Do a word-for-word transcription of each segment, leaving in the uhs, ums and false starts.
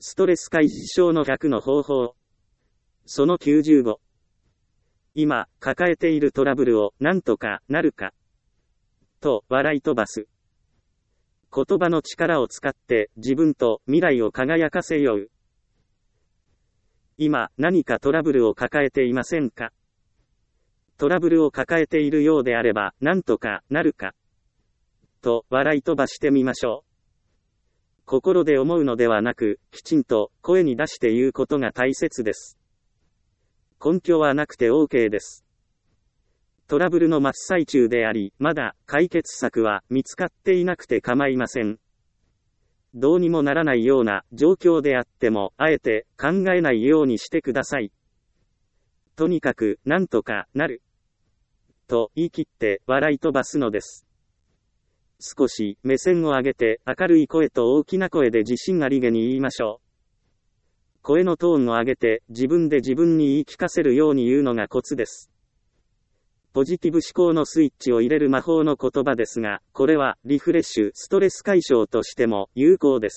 ストレス解消のひゃくの方法。そのきゅうじゅうご。今、抱えているトラブルをなんとかなるか。と、笑い飛ばす。言葉の力を使って自分と未来を輝かせよう。今、何かトラブルを抱えていませんか？トラブルを抱えているようであれば、なんとかなるか。と、笑い飛ばしてみましょう。心で思うのではなく、きちんと声に出して言うことが大切です。根拠はなくて OK です。トラブルの真っ最中であり、まだ解決策は見つかっていなくて構いません。どうにもならないような状況であっても、あえて考えないようにしてください。とにかく、なんとかなる。と言い切って笑い飛ばすのです。少し目線を上げて明るい声と大きな声で自信ありげに言いましょう。声のトーンを上げて自分で自分に言い聞かせるように言うのがコツです。ポジティブ思考のスイッチを入れる魔法の言葉ですが、これはリフレッシュ、ストレス解消としても有効です。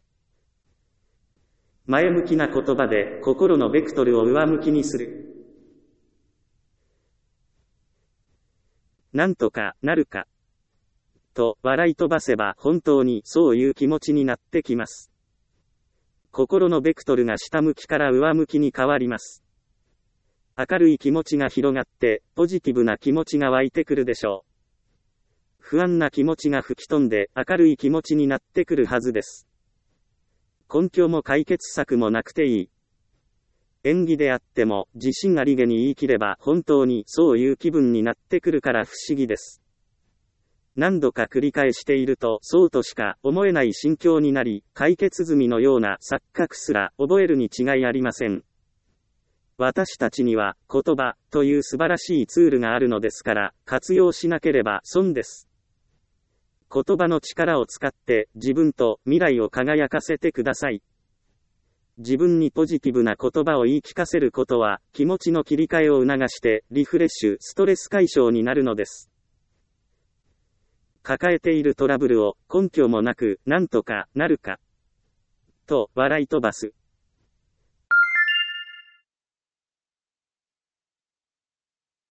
前向きな言葉で心のベクトルを上向きにする。なんとかなるか。と笑い飛ばせば本当にそういう気持ちになってきます。心のベクトルが下向きから上向きに変わります。明るい気持ちが広がって、ポジティブな気持ちが湧いてくるでしょう。不安な気持ちが吹き飛んで明るい気持ちになってくるはずです。根拠も解決策もなくていい。演技であっても自信ありげに言い切れば本当にそういう気分になってくるから不思議です。何度か繰り返しているとそうとしか思えない心境になり、解決済みのような錯覚すら覚えるに違いありません。私たちには言葉という素晴らしいツールがあるのですから活用しなければ損です。言葉の力を使って自分と未来を輝かせてください。自分にポジティブな言葉を言い聞かせることは気持ちの切り替えを促してリフレッシュ、ストレス解消になるのです。抱えているトラブルを根拠もなくなんとかなるか。と笑い飛ばす。